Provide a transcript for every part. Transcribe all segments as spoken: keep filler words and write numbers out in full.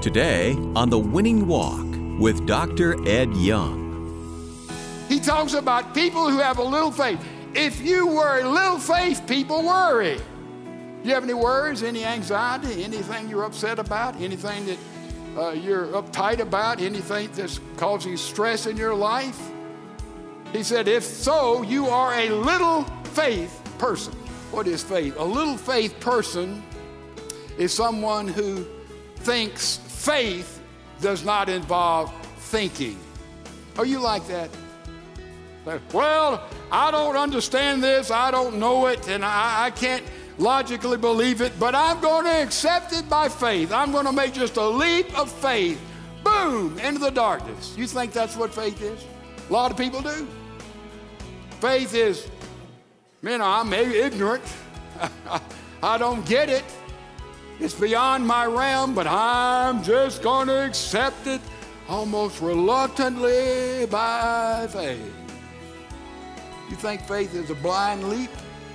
Today on The Winning Walk with Doctor Ed Young. He talks about people who have a little faith. If you worry little faith, people worry. Do you have any worries, any anxiety, anything you're upset about, anything that uh, you're uptight about, anything that's causing stress in your life? He said, if so, you are a little faith person. What is faith? A little faith person is someone who thinks faith does not involve thinking. Are you like that? Well, I don't understand this, I don't know it, and I, I can't logically believe it, but I'm going to accept it by faith. I'm going to make just a leap of faith. Boom, into the darkness. You think that's what faith is? A lot of people do. Faith is, you know, I'm maybe ignorant. I don't get it. It's beyond my realm, but I'm just going to accept it almost reluctantly by faith. You think faith is a blind leap?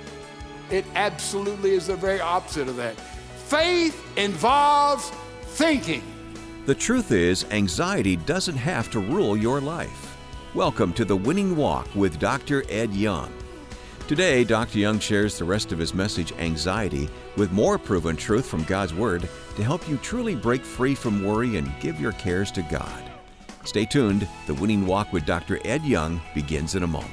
It absolutely is the very opposite of that. Faith involves thinking. The truth is, anxiety doesn't have to rule your life. Welcome to The Winning Walk with Doctor Ed Young. Today, Doctor Young shares the rest of his message, Anxiety, with more proven truth from God's Word to help you truly break free from worry and give your cares to God. Stay tuned. The Winning Walk with Doctor Ed Young begins in a moment.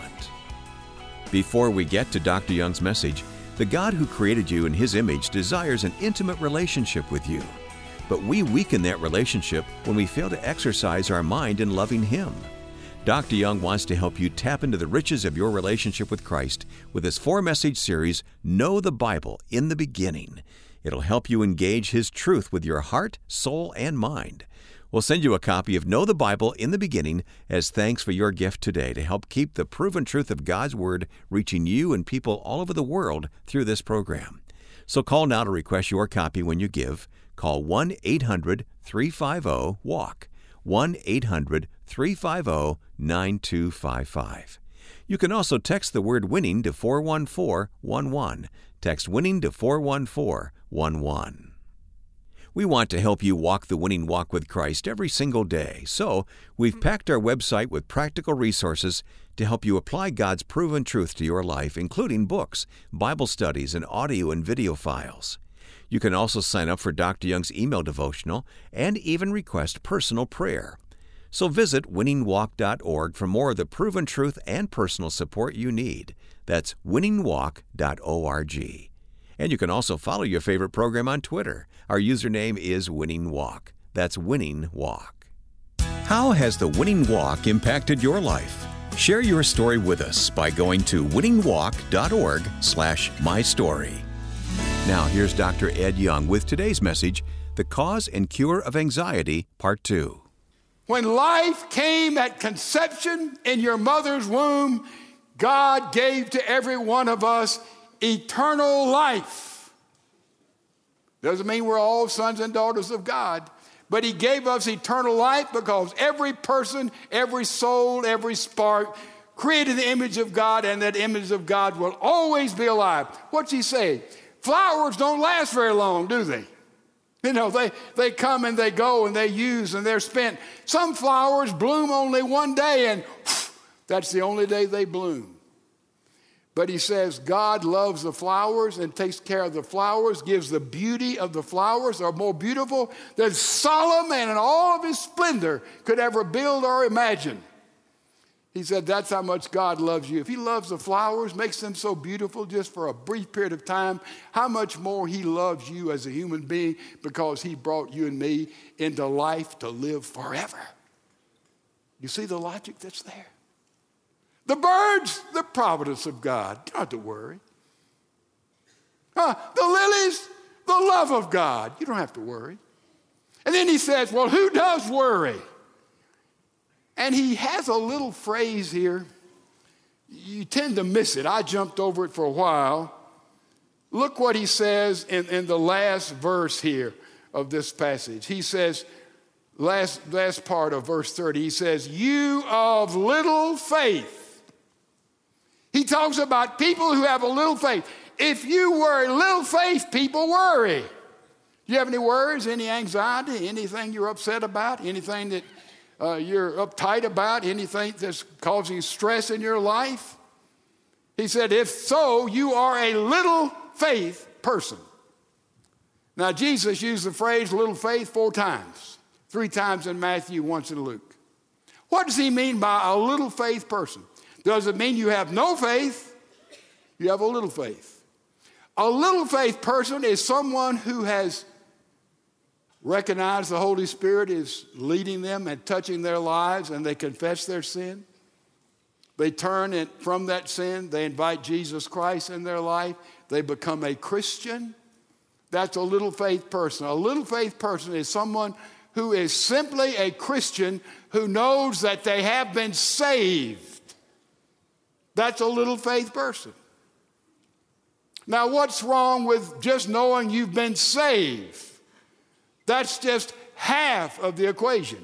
Before we get to Doctor Young's message, the God who created you in His image desires an intimate relationship with you. But we weaken that relationship when we fail to exercise our mind in loving Him. Doctor Young wants to help you tap into the riches of your relationship with Christ with his four-message series, Know the Bible in the Beginning. It'll help you engage His truth with your heart, soul, and mind. We'll send you a copy of Know the Bible in the Beginning as thanks for your gift today to help keep the proven truth of God's Word reaching you and people all over the world through this program. So call now to request your copy when you give. Call one eight hundred three five zero walk, one eight hundred three five zero nine two five five. You can also text the word WINNING to four one four one one. Text WINNING to four one four one one. We want to help you walk the winning walk with Christ every single day, so we've packed our website with practical resources to help you apply God's proven truth to your life, including books, Bible studies, and audio and video files. You can also sign up for Doctor Young's email devotional and even request personal prayer. So visit winning walk dot org for more of the proven truth and personal support you need. That's winning walk dot org. And you can also follow your favorite program on Twitter. Our username is Winning Walk. That's Winning Walk. How has the Winning Walk impacted your life? Share your story with us by going to winning walk dot org slash my story. Now here's Doctor Ed Young with today's message, The Cause and Cure of Anxiety, Part two. When life came at conception in your mother's womb, God gave to every one of us eternal life. Doesn't mean we're all sons and daughters of God, but He gave us eternal life because every person, every soul, every spark created the image of God, and that image of God will always be alive. What's He say? Flowers don't last very long, do they? You know, they, they come and they go and they use and they're spent. Some flowers bloom only one day, and whew, that's the only day they bloom. But He says God loves the flowers and takes care of the flowers, gives the beauty of the flowers are more beautiful than Solomon in all of his splendor could ever build or imagine. He said that's how much God loves you. If He loves the flowers, makes them so beautiful just for a brief period of time, how much more He loves you as a human being because He brought you and me into life to live forever. You see the logic that's there? The birds, the providence of God. You don't have to worry. Uh, the lilies, the love of God. You don't have to worry. And then He says, well, who does worry? And He has a little phrase here. You tend to miss it. I jumped over it for a while. Look what He says in, in the last verse here of this passage. He says, last, last part of verse thirty, He says, you of little faith. He talks about people who have a little faith. If you worry little faith, people worry. Do you have any worries, any anxiety, anything you're upset about, anything that uh, you're uptight about, anything that's causing stress in your life? He said, if so, you are a little faith person. Now, Jesus used the phrase little faith four times, three times in Matthew, once in Luke. What does he mean by a little faith person? Does it mean you have no faith? You have a little faith. A little faith person is someone who has recognized the Holy Spirit is leading them and touching their lives, and they confess their sin. They turn it from that sin. They invite Jesus Christ in their life. They become a Christian. That's a little faith person. A little faith person is someone who is simply a Christian who knows that they have been saved. That's a little faith person. Now, what's wrong with just knowing you've been saved? That's just half of the equation.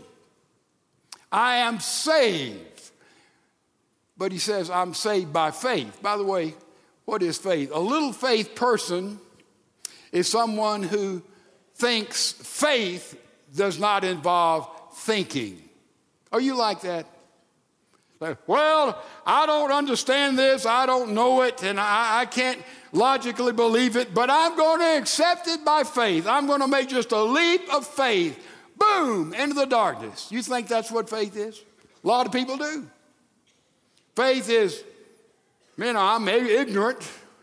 I am saved. But he says, I'm saved by faith. By the way, what is faith? A little faith person is someone who thinks faith does not involve thinking. Are you like that? Like, well, I don't understand this, I don't know it, and I, I can't logically believe it, but I'm going to accept it by faith. I'm going to make just a leap of faith. Boom, into the darkness. You think that's what faith is? A lot of people do. Faith is, you know, I'm ignorant.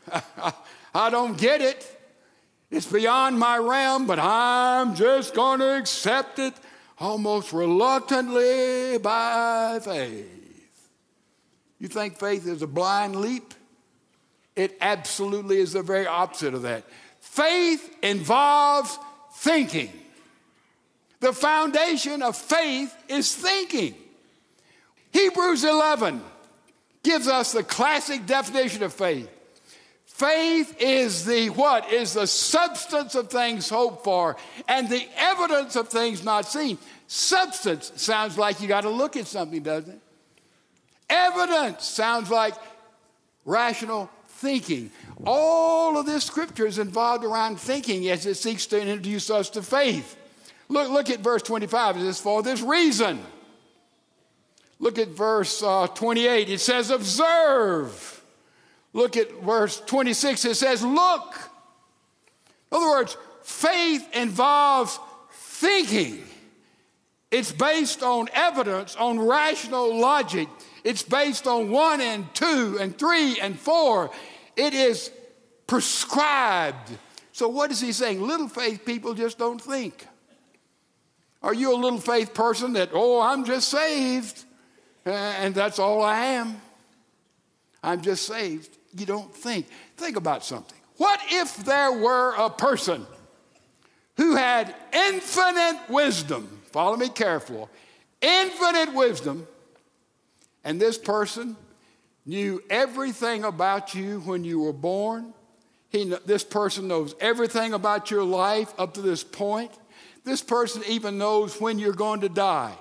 I don't get it. It's beyond my realm, but I'm just going to accept it almost reluctantly by faith. You think faith is a blind leap? It absolutely is the very opposite of that. Faith involves thinking. The foundation of faith is thinking. Hebrews eleven gives us the classic definition of faith. Faith is the what? Is the substance of things hoped for and the evidence of things not seen. Substance sounds like you got to look at something, doesn't it? Evidence sounds like rational thinking. All of this scripture is involved around thinking as it seeks to introduce us to faith. Look, look at verse twenty-five. It says, for this reason. Look at verse uh, twenty-eight. It says, observe. Look at verse twenty-six. It says, look. In other words, faith involves thinking. It's based on evidence, on rational logic. It's based on one and two and three and four. It is prescribed. So what is he saying? Little faith people just don't think. Are you a little faith person that, oh, I'm just saved, and that's all I am? I'm just saved. You don't think. Think about something. What if there were a person who had infinite wisdom? Follow me carefully. Infinite wisdom. And this person knew everything about you when you were born. He, this person knows everything about your life up to this point. This person even knows when you're going to die.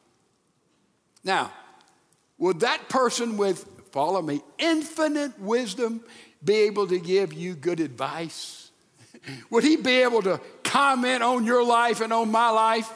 Now, would that person with, follow me, infinite wisdom be able to give you good advice? Would he be able to comment on your life and on my life?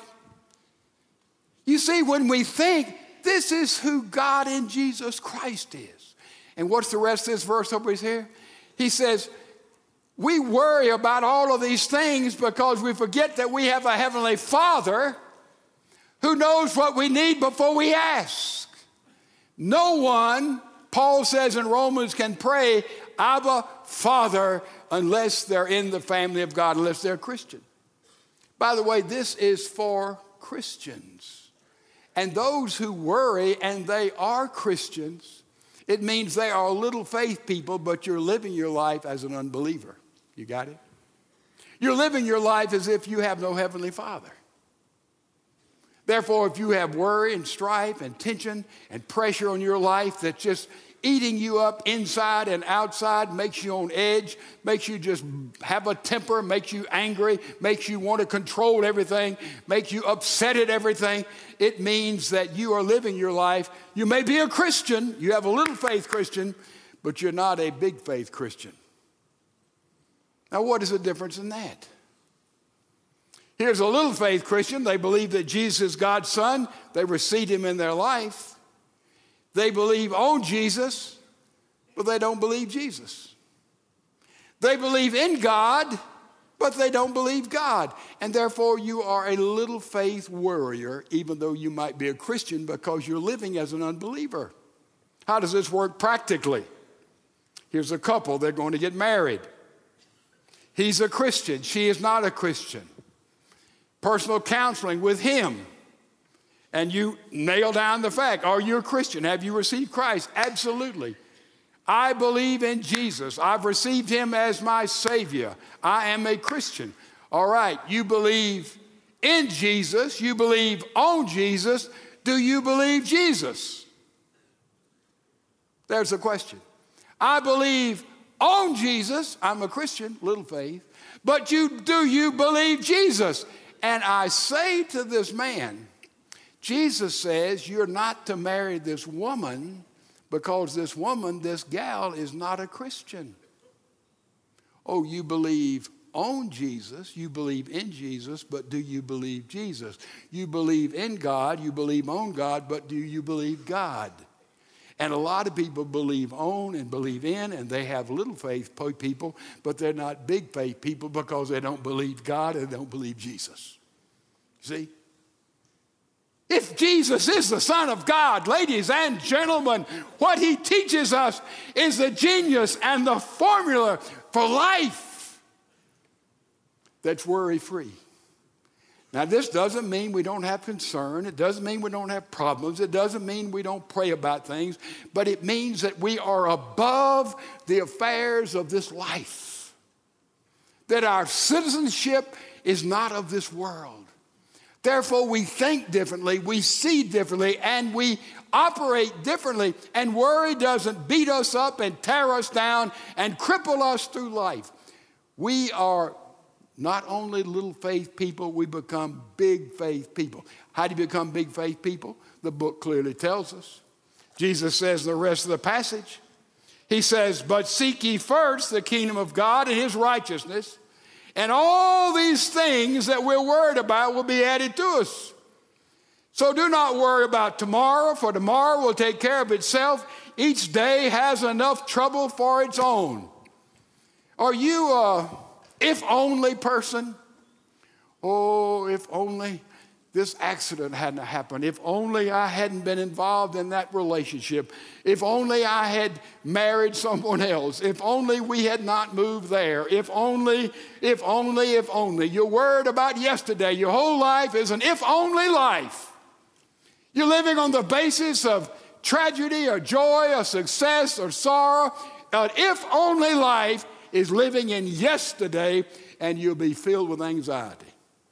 You see, when we think, this is who God in Jesus Christ is. And what's the rest of this verse over here? He says, we worry about all of these things because we forget that we have a heavenly Father who knows what we need before we ask. No one, Paul says in Romans, can pray, Abba, Father, unless they're in the family of God, unless they're Christian. By the way, this is for Christians. And those who worry, and they are Christians, it means they are little faith people, but you're living your life as an unbeliever. You got it? You're living your life as if you have no heavenly Father. Therefore, if you have worry and strife and tension and pressure on your life that's just eating you up inside and outside, makes you on edge, makes you just have a temper, makes you angry, makes you want to control everything, makes you upset at everything, it means that you are living your life. You may be a Christian, you have a little faith Christian, but you're not a big faith Christian. Now, what is the difference in that? Here's a little faith Christian. They believe that Jesus is God's Son. They receive him in their life. They believe on Jesus, but they don't believe Jesus. They believe in God, but they don't believe God. And therefore, you are a little faith warrior, even though you might be a Christian, because you're living as an unbeliever. How does this work practically? Here's a couple. They're going to get married. He's a Christian. She is not a Christian. Personal counseling with him. And you nail down the fact. Are you a Christian? Have you received Christ? Absolutely. I believe in Jesus. I've received him as my Savior. I am a Christian. All right, you believe in Jesus. You believe on Jesus. Do you believe Jesus? There's a question. I believe on Jesus. I'm a Christian, little faith. But you, do you believe Jesus? And I say to this man, Jesus says you're not to marry this woman because this woman, this gal, is not a Christian. Oh, you believe on Jesus, you believe in Jesus, but do you believe Jesus? You believe in God, you believe on God, but do you believe God? And a lot of people believe on and believe in, and they have little faith people, but they're not big faith people because they don't believe God and they don't believe Jesus. See? If Jesus is the Son of God, ladies and gentlemen, what he teaches us is the genius and the formula for life that's worry-free. Now, this doesn't mean we don't have concern. It doesn't mean we don't have problems. It doesn't mean we don't pray about things. But it means that we are above the affairs of this life. That our citizenship is not of this world. Therefore, we think differently, we see differently, and we operate differently. And worry doesn't beat us up and tear us down and cripple us through life. We are not only little faith people, we become big faith people. How do you become big faith people? The book clearly tells us. Jesus says in the rest of the passage, he says, but seek ye first the kingdom of God and his righteousness, and all these things that we're worried about will be added to us. So do not worry about tomorrow, for tomorrow will take care of itself. Each day has enough trouble for its own. Are you a if only person? Oh, if only this accident hadn't happened. If only I hadn't been involved in that relationship. If only I had married someone else. If only we had not moved there. If only, if only, if only. You're worried about yesterday. Your whole life is an if only life. You're living on the basis of tragedy or joy or success or sorrow. An if only life is living in yesterday, and you'll be filled with anxiety.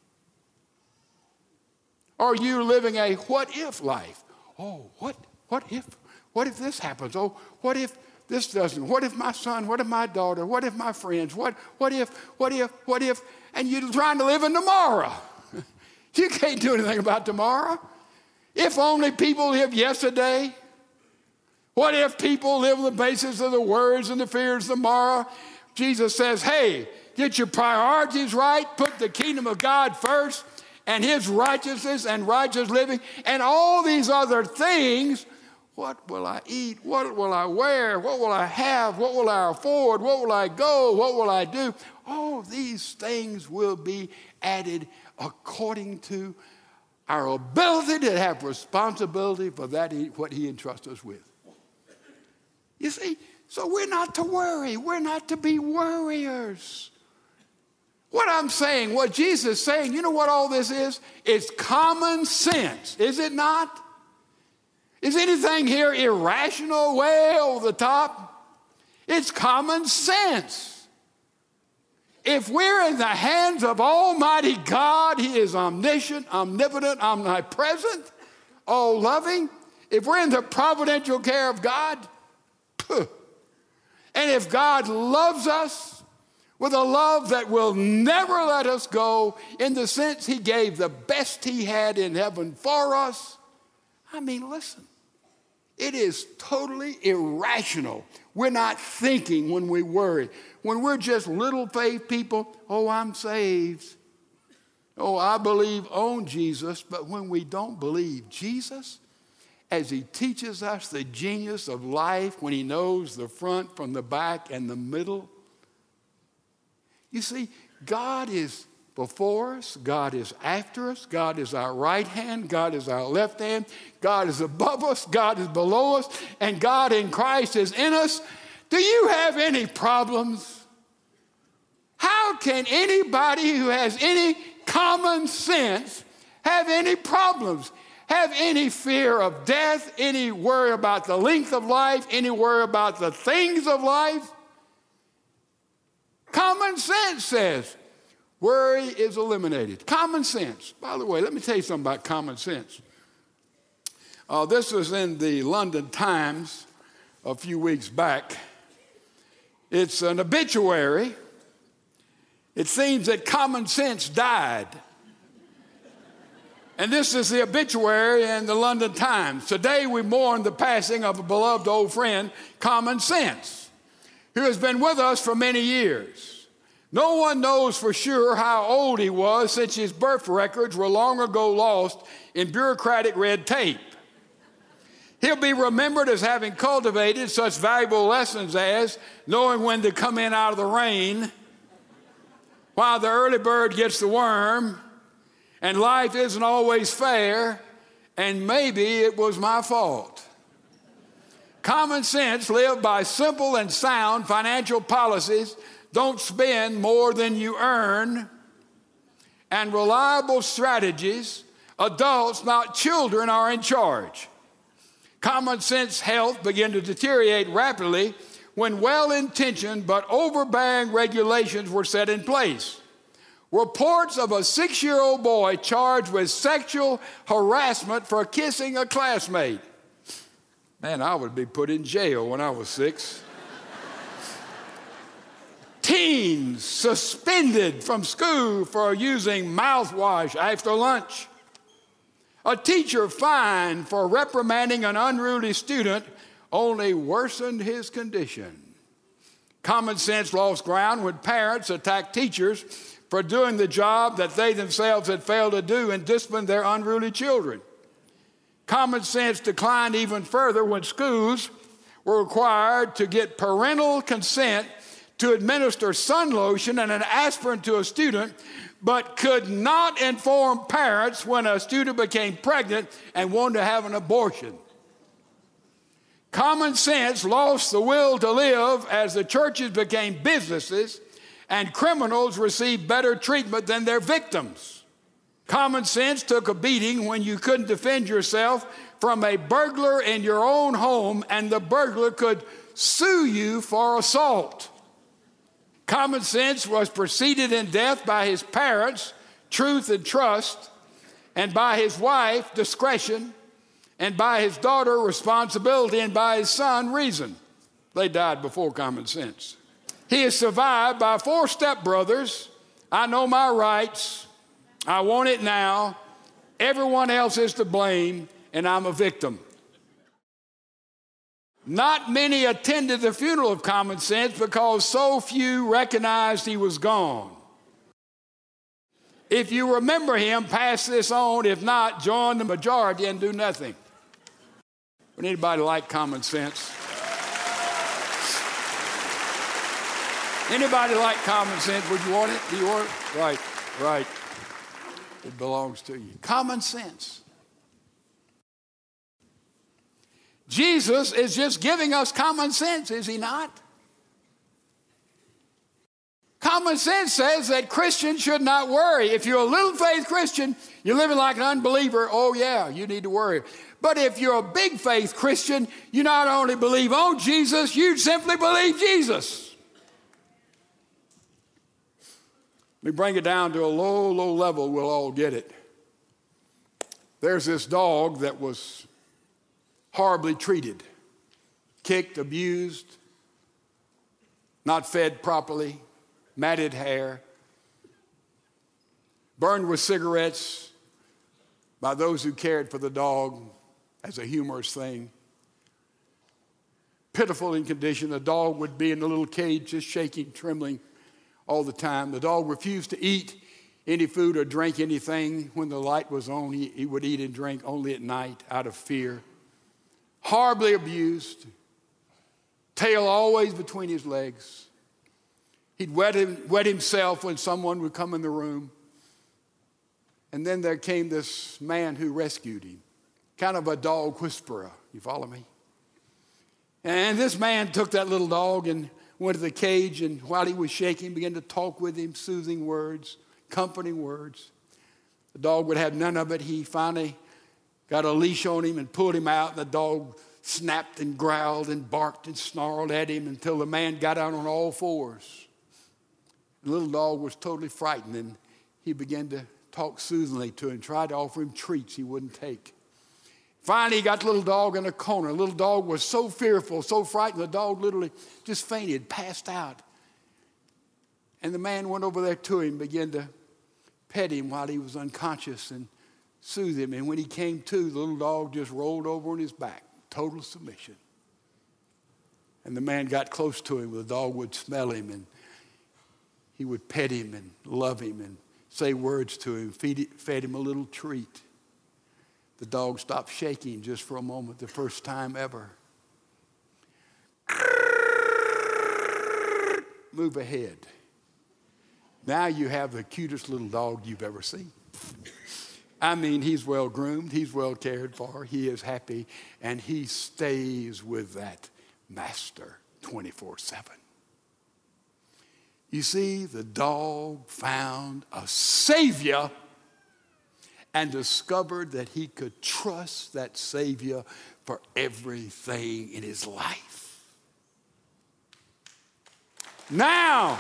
Are you living a what-if life? Oh, what, what if? What if this happens? Oh, what if this doesn't? What if my son? What if my daughter? What if my friends? What, what if, what if, what if? And you're trying to live in tomorrow. You can't do anything about tomorrow. If only people live yesterday. What if people live on the basis of the worries and the fears of tomorrow? Jesus says, hey, get your priorities right. Put the kingdom of God first, and his righteousness and righteous living, and all these other things. What will I eat? What will I wear? What will I have? What will I afford? What will I go? What will I do? All these things will be added according to our ability to have responsibility for that, what he entrusts us with. You see, so we're not to worry. We're not to be worriers. What I'm saying, what Jesus is saying, you know what all this is? It's common sense, is it not? Is anything here irrational, way over the top? It's common sense. If we're in the hands of Almighty God, he is omniscient, omnipotent, omnipresent, all-loving. If we're in the providential care of God, and if God loves us, with a love that will never let us go, in the sense he gave the best he had in heaven for us. I mean, listen, it is totally irrational. We're not thinking when we worry. When we're just little faith people, oh, I'm saved. Oh, I believe on Jesus, but when we don't believe Jesus, as he teaches us the genius of life, when he knows the front from the back and the middle, you see, God is before us, God is after us, God is our right hand, God is our left hand, God is above us, God is below us, and God in Christ is in us. Do you have any problems? How can anybody who has any common sense have any problems? Have any fear of death, any worry about the length of life, any worry about the things of life? Common sense says worry is eliminated. Common sense. By the way, let me tell you something about common sense. Uh, this was in the London Times a few weeks back. It's an obituary. It seems that common sense died. And this is the obituary in the London Times. Today we mourn the passing of a beloved old friend, Common Sense, who has been with us for many years. No one knows for sure how old he was, since his birth records were long ago lost in bureaucratic red tape. He'll be remembered as having cultivated such valuable lessons as knowing when to come in out of the rain, while the early bird gets the worm, and life isn't always fair, and maybe it was my fault. Common sense lived by simple and sound financial policies. Don't spend more than you earn. And reliable strategies. Adults, not children, are in charge. Common sense health began to deteriorate rapidly when well-intentioned but overbearing regulations were set in place. Reports of a six-year-old boy charged with sexual harassment for kissing a classmate. Man, I would be put in jail when I was six. Teens suspended from school for using mouthwash after lunch. A teacher fined for reprimanding an unruly student only worsened his condition. Common sense lost ground when parents attacked teachers for doing the job that they themselves had failed to do and disciplined their unruly children. Common sense declined even further when schools were required to get parental consent to administer sun lotion and an aspirin to a student, but could not inform parents when a student became pregnant and wanted to have an abortion. Common sense lost the will to live as the churches became businesses and criminals received better treatment than their victims. Common sense took a beating when you couldn't defend yourself from a burglar in your own home and the burglar could sue you for assault. Common sense was preceded in death by his parents, truth and trust, and by his wife, discretion, and by his daughter, responsibility, and by his son, reason. They died before common sense. He is survived by four stepbrothers. I know my rights. I want it now. Everyone else is to blame, and I'm a victim. Not many attended the funeral of Common Sense because so few recognized he was gone. If you remember him, pass this on. If not, join the majority and do nothing. Would anybody like common sense? Anybody like common sense? Would you want it? Do you want it? Right, right. It belongs to you. Common sense. Jesus is just giving us common sense, is he not? Common sense says that Christians should not worry. If you're a little faith Christian, you're living like an unbeliever, oh yeah, you need to worry. But if you're a big faith Christian, you not only believe on Jesus, you simply believe Jesus. Let me bring it down to a low, low level, we'll all get it. There's this dog that was horribly treated, kicked, abused, not fed properly, matted hair, burned with cigarettes by those who cared for the dog as a humorous thing. Pitiful in condition, the dog would be in a little cage just shaking, trembling all the time. The dog refused to eat any food or drink anything when the light was on. He, he would eat and drink only at night out of fear. Horribly abused. Tail always between his legs. He'd wet, him, wet himself when someone would come in the room. And then there came this man who rescued him. Kind of a dog whisperer. You follow me? And this man took that little dog and went to the cage, and while he was shaking, began to talk with him, soothing words, comforting words. The dog would have none of it. He finally got a leash on him and pulled him out. The dog snapped and growled and barked and snarled at him until the man got out on all fours. The little dog was totally frightened, and he began to talk soothingly to him, tried to offer him treats he wouldn't take. Finally, he got the little dog in a corner. The little dog was so fearful, so frightened, the dog literally just fainted, passed out. And the man went over there to him, began to pet him while he was unconscious and soothe him. And when he came to, the little dog just rolled over on his back, total submission. And the man got close to him. The dog would smell him, and he would pet him and love him and say words to him, feed it, fed him a little treat. The dog stopped shaking just for a moment, the first time ever. Move ahead. Now you have the cutest little dog you've ever seen. I mean, he's well groomed, he's well cared for, he is happy, and he stays with that master twenty-four seven. You see, the dog found a Savior and discovered that he could trust that Savior for everything in his life. Now,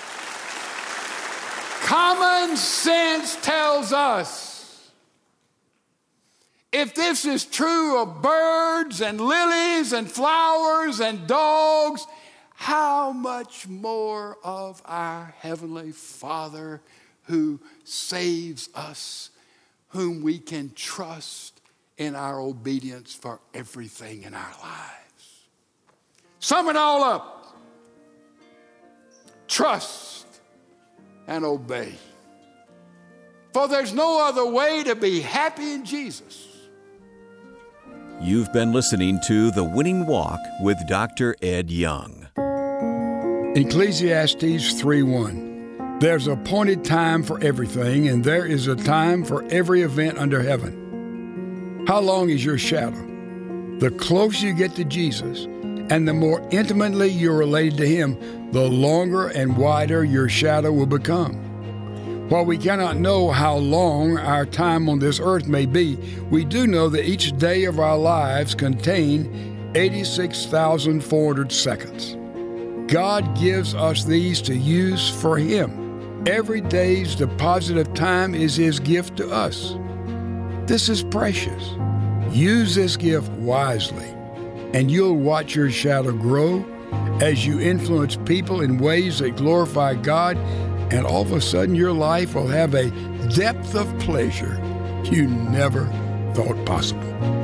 common sense tells us, if this is true of birds and lilies and flowers and dogs, how much more of our Heavenly Father who saves us, whom we can trust in our obedience for everything in our lives. Sum it all up. Trust and obey. For there's no other way to be happy in Jesus. You've been listening to The Winning Walk with Doctor Ed Young. Ecclesiastes three one. There's an appointed time for everything, and there is a time for every event under heaven. How long is your shadow? The closer you get to Jesus, and the more intimately you're related to Him, the longer and wider your shadow will become. While we cannot know how long our time on this earth may be, we do know that each day of our lives contain eighty-six thousand four hundred seconds. God gives us these to use for Him. Every day's deposit of time is His gift to us. This is precious. Use this gift wisely, and you'll watch your shadow grow as you influence people in ways that glorify God, and all of a sudden your life will have a depth of pleasure you never thought possible.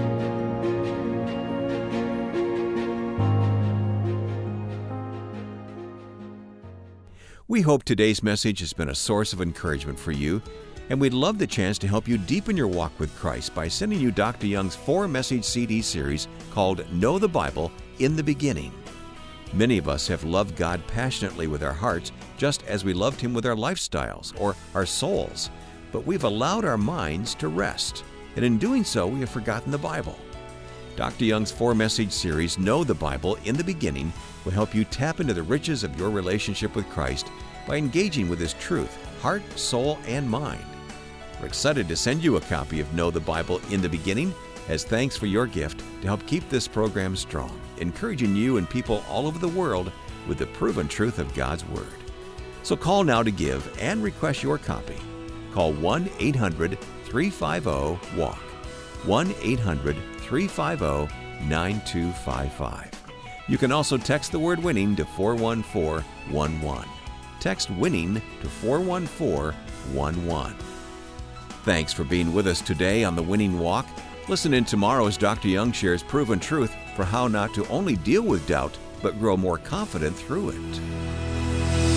We hope today's message has been a source of encouragement for you, and we'd love the chance to help you deepen your walk with Christ by sending you Doctor Young's four-message C D series called Know the Bible in the Beginning. Many of us have loved God passionately with our hearts, just as we loved Him with our lifestyles or our souls, but we've allowed our minds to rest, and in doing so, we have forgotten the Bible. Doctor Young's four-message series, Know the Bible in the Beginning, will help you tap into the riches of your relationship with Christ by engaging with His truth, heart, soul, and mind. We're excited to send you a copy of Know the Bible in the Beginning as thanks for your gift to help keep this program strong, encouraging you and people all over the world with the proven truth of God's Word. So call now to give and request your copy. Call one eight hundred three five zero W A L K, one eight hundred three five zero nine two five five. You can also text the word WINNING to four one four one one. Text WINNING to four one four one one. Thanks for being with us today on The Winning Walk. Listen in tomorrow as Doctor Young shares proven truth for how not to only deal with doubt, but grow more confident through it.